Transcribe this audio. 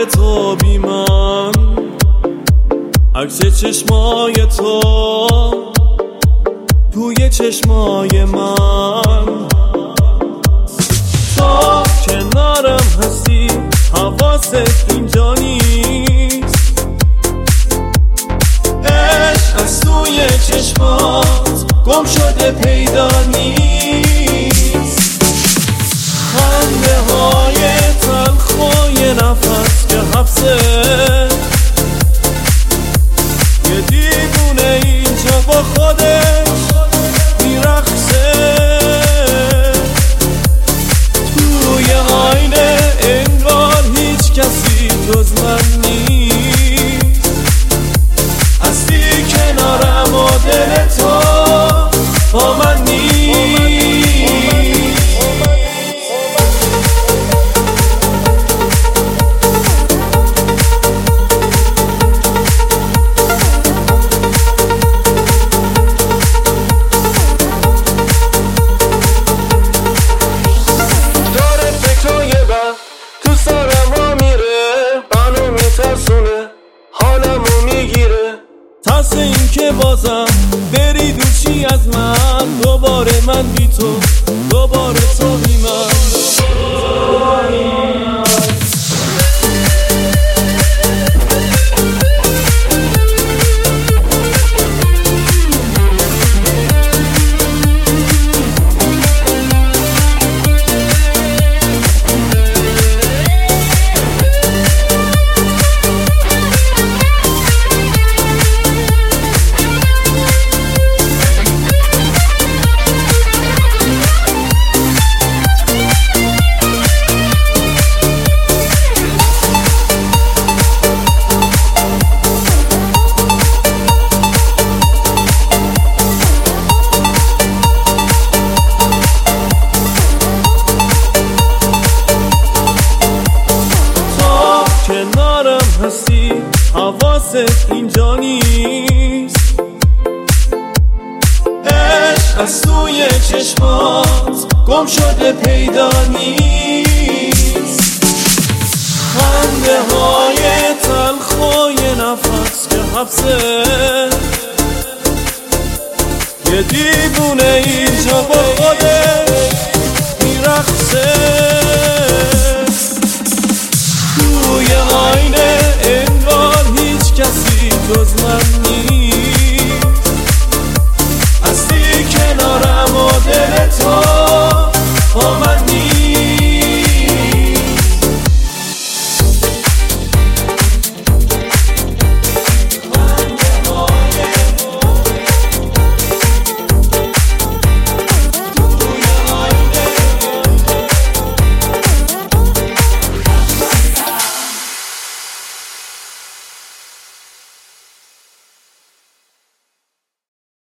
تو بی من، عکس چشمای تو توی چشمای من. تو کنارم هستی حواست اینجا نیست، عشق از توی چشمات گم شده پیدا نیست. خنده های تلخ و یه نفس که حبسه، یه دیوونه اینجا با خودش میرقصه. توی آینه انگار هیچ کسی جز من نیست، هستی کنارم و دل تو با من نیست. حالمو میگیره ترس این که بازم بری دوشی از من، دوباره من بی تو، دوباره تو بی من. هستی حواست اینجا نیست، عشق از توی چشمات گم شده پیدا نیست. خنده های تلخ و یه نفس که حبسه، یه دیوونه اینجا با خودش